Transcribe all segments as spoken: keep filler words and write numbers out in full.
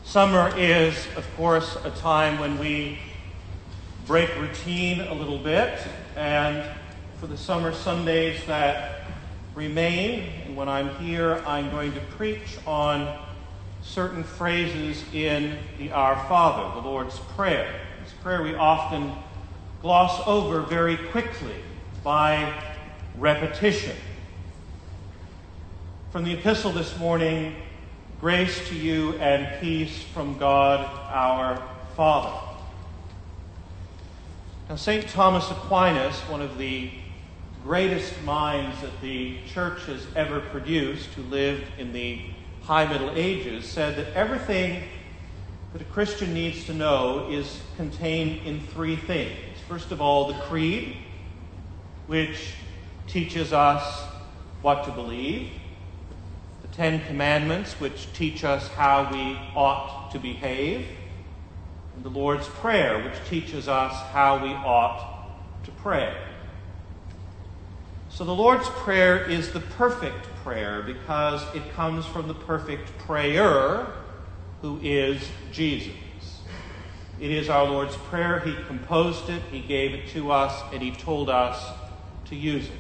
Summer is, of course, a time when we break routine a little bit, and for the summer Sundays that remain, and when I'm here, I'm going to preach on certain phrases in the Our Father, the Lord's Prayer. This prayer we often gloss over very quickly by repetition. From the epistle this morning, grace to you and peace from God our Father. Now, Saint Thomas Aquinas, one of the greatest minds that the Church has ever produced, who lived in the High Middle Ages, said that everything that a Christian needs to know is contained in three things. First of all, the Creed, which teaches us what to believe. The Ten Commandments, which teach us how we ought to behave. And the Lord's Prayer, which teaches us how we ought to pray. So the Lord's Prayer is the perfect prayer because it comes from the perfect prayer, who is Jesus. It is our Lord's Prayer. He composed it, He gave it to us, and He told us to use it.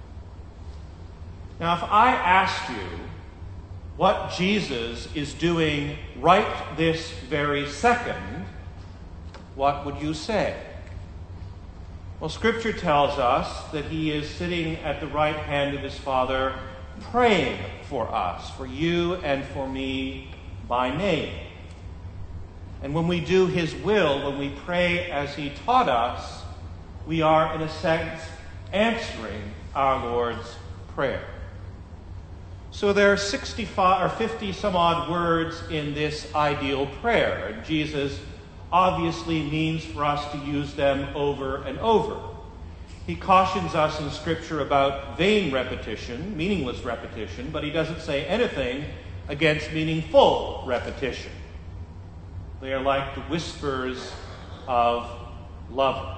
Now, if I asked you what Jesus is doing right this very second, what would you say? Well, Scripture tells us that He is sitting at the right hand of His Father, praying for us, for you and for me by name. And when we do His will, when we pray as He taught us, we are, in a sense, answering our Lord's Prayer. So there are sixty-five or fifty some odd words in this ideal prayer. And Jesus obviously means for us to use them over and over. He cautions us in Scripture about vain repetition, meaningless repetition, but He doesn't say anything against meaningful repetition. They are like the whispers of lovers.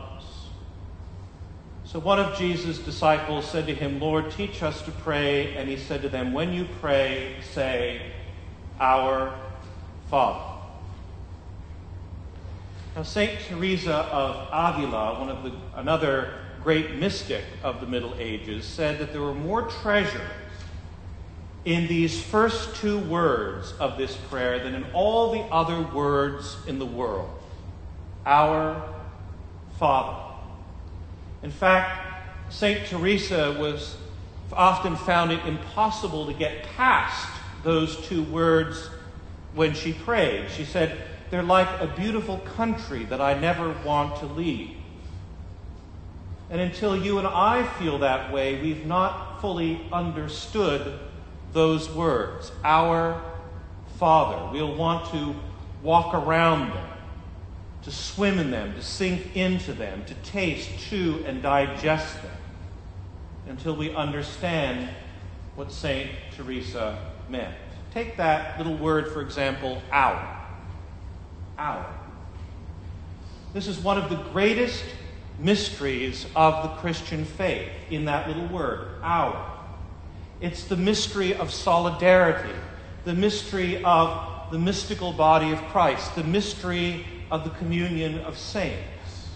So one of Jesus' disciples said to Him, "Lord, teach us to pray." And He said to them, "When you pray, say, Our Father." Now, Saint Teresa of Avila, one of the, another great mystic of the Middle Ages, said that there were more treasures in these first two words of this prayer than in all the other words in the world. Our Father. In fact, Saint Teresa was often found it impossible to get past those two words when she prayed. She said, "They're like a beautiful country that I never want to leave." And until you and I feel that way, we've not fully understood those words, Our Father. We'll want to walk around them, to swim in them, to sink into them, to taste, chew, and digest them, until we understand what Saint Teresa meant. Take that little word, for example, our. Our. This is one of the greatest mysteries of the Christian faith, in that little word, our. It's the mystery of solidarity, the mystery of the mystical body of Christ, the mystery of the communion of saints.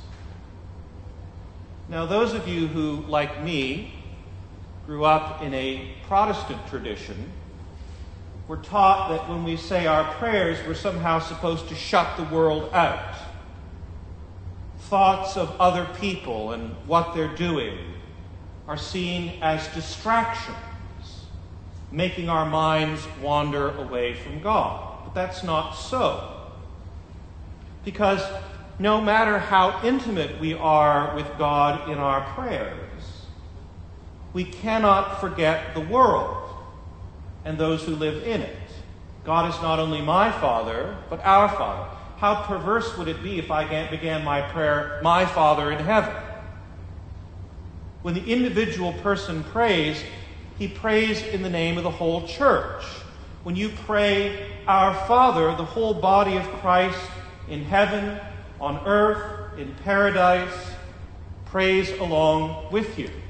Now, those of you who, like me, grew up in a Protestant tradition, were taught that when we say our prayers, we're somehow supposed to shut the world out. Thoughts of other people and what they're doing are seen as distractions, making our minds wander away from God. But that's not so. Because no matter how intimate we are with God in our prayers, we cannot forget the world and those who live in it. God is not only my Father, but our Father. How perverse would it be if I began my prayer, "My Father in heaven"? When the individual person prays, he prays in the name of the whole church. When you pray, "Our Father," the whole body of Christ in heaven, on earth, in paradise, prays along with you.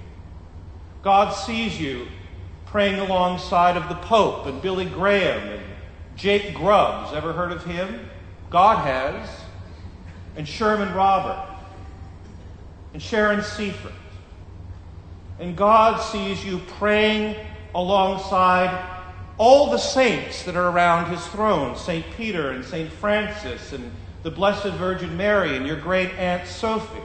God sees you praying alongside of the Pope and Billy Graham and Jake Grubbs, ever heard of him? God has. And Sherman Robert. And Sharon Seifert. And God sees you praying alongside all the saints that are around his throne, Saint Peter and Saint Francis and the Blessed Virgin Mary and your great Aunt Sophie.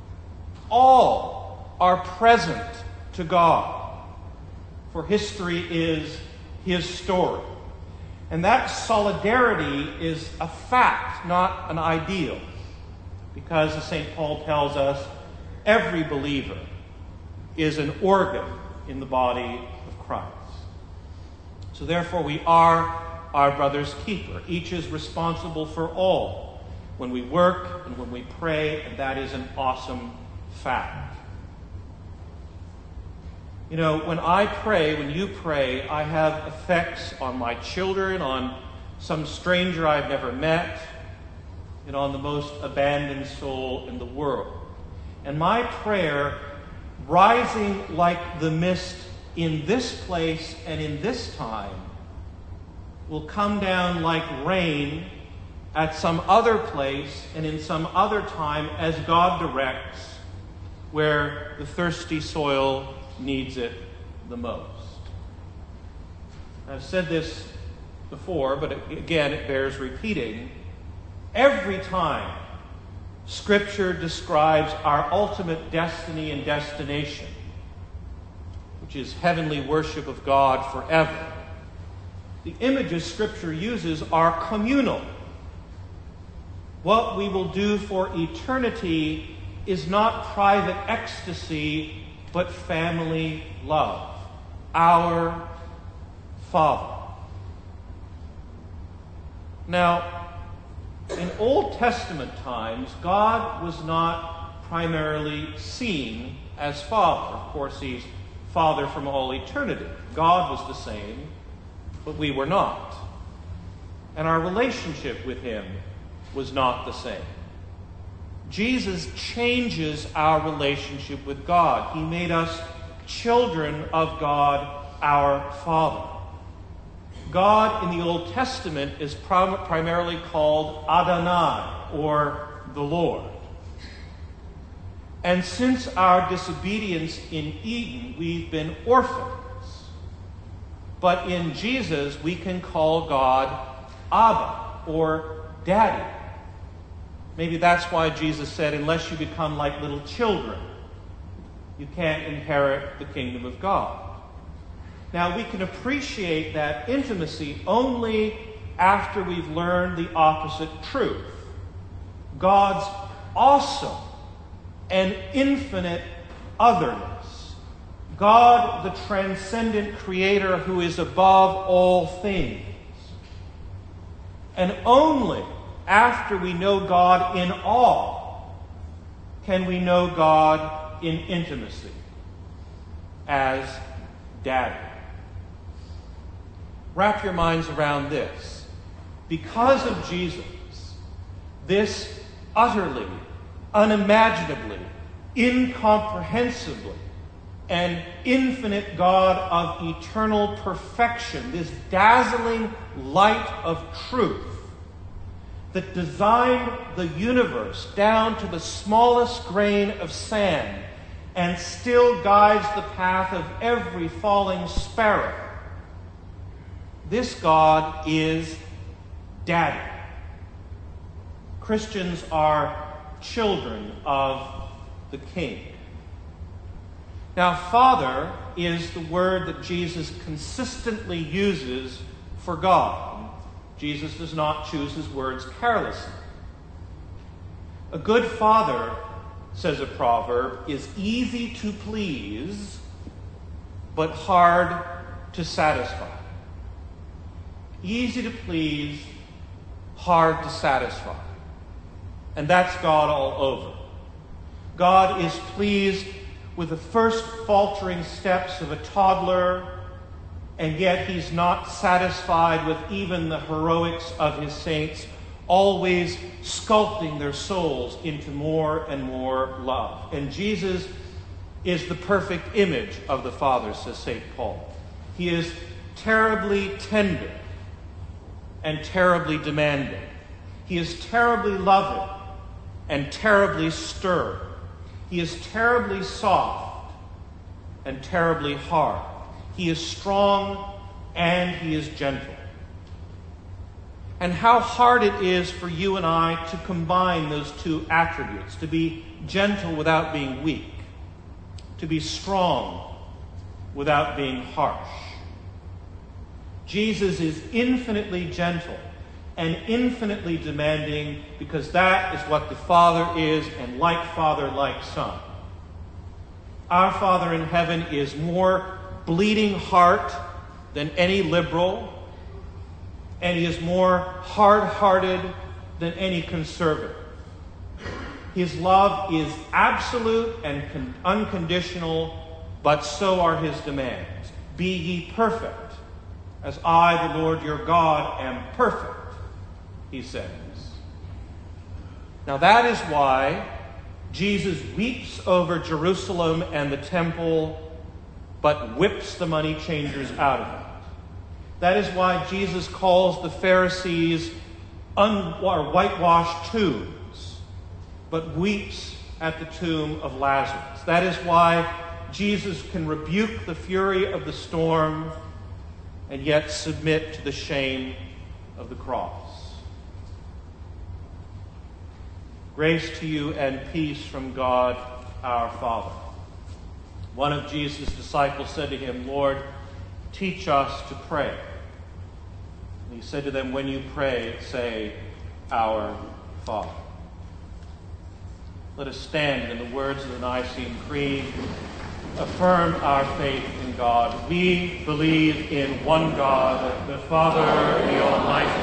All are present to God, for history is his story. And that solidarity is a fact, not an ideal, because as Saint Paul tells us, every believer is an organ in the body of Christ. So therefore we are our brother's keeper. Each is responsible for all when we work and when we pray, and that is an awesome fact. You know, when I pray, when you pray, I have effects on my children, on some stranger I've never met, and on the most abandoned soul in the world. And my prayer, rising like the mist in this place and in this time, will come down like rain at some other place and in some other time as God directs, where the thirsty soil needs it the most. I've said this before, but again, it bears repeating. Every time Scripture describes our ultimate destiny and destination, which is heavenly worship of God forever, the images Scripture uses are communal. What we will do for eternity is not private ecstasy, but family love. Our Father. Now, in Old Testament times, God was not primarily seen as Father. Of course, he's Father from all eternity. God was the same, but we were not. And our relationship with him was not the same. Jesus changes our relationship with God. He made us children of God, our Father. God in the Old Testament is prim- primarily called Adonai, or the Lord. And since our disobedience in Eden, we've been orphans. But in Jesus, we can call God Abba, or Daddy. Maybe that's why Jesus said, unless you become like little children, you can't inherit the kingdom of God. Now, we can appreciate that intimacy only after we've learned the opposite truth. God's awesome and infinite otherness. God, the transcendent creator who is above all things. And only after we know God in awe can we know God in intimacy as Daddy. Wrap your minds around this. Because of Jesus, this utterly, unimaginably, incomprehensibly, and infinite God of eternal perfection, this dazzling light of truth that designed the universe down to the smallest grain of sand and still guides the path of every falling sparrow. This God is Daddy. Christians are children of the King. Now, Father is the word that Jesus consistently uses for God. Jesus does not choose his words carelessly. A good father, says a proverb, is easy to please, but hard to satisfy. Easy to please, hard to satisfy. And that's God all over. God is pleased with the first faltering steps of a toddler, and yet he's not satisfied with even the heroics of his saints, always sculpting their souls into more and more love. And Jesus is the perfect image of the Father, says Saint Paul. He is terribly tender, and terribly demanding. He is terribly loving and terribly stern. He is terribly soft and terribly hard. He is strong and he is gentle. And how hard it is for you and I to combine those two attributes, to be gentle without being weak, to be strong without being harsh. Jesus is infinitely gentle and infinitely demanding because that is what the Father is, and like Father, like Son. Our Father in heaven is more bleeding heart than any liberal, and he is more hard-hearted than any conservative. His love is absolute and con- unconditional, but so are his demands. Be ye perfect, as I, the Lord your God, am perfect, he says. Now that is why Jesus weeps over Jerusalem and the temple, but whips the money changers out of it. That is why Jesus calls the Pharisees un- or whitewashed tombs, but weeps at the tomb of Lazarus. That is why Jesus can rebuke the fury of the storm and yet submit to the shame of the cross. Grace to you and peace from God our Father. One of Jesus' disciples said to him, Lord, teach us to pray. And he said to them, when you pray, say, Our Father. Let us stand in the words of the Nicene Creed, affirm our faith in God. We believe in one God, the Father, the Almighty,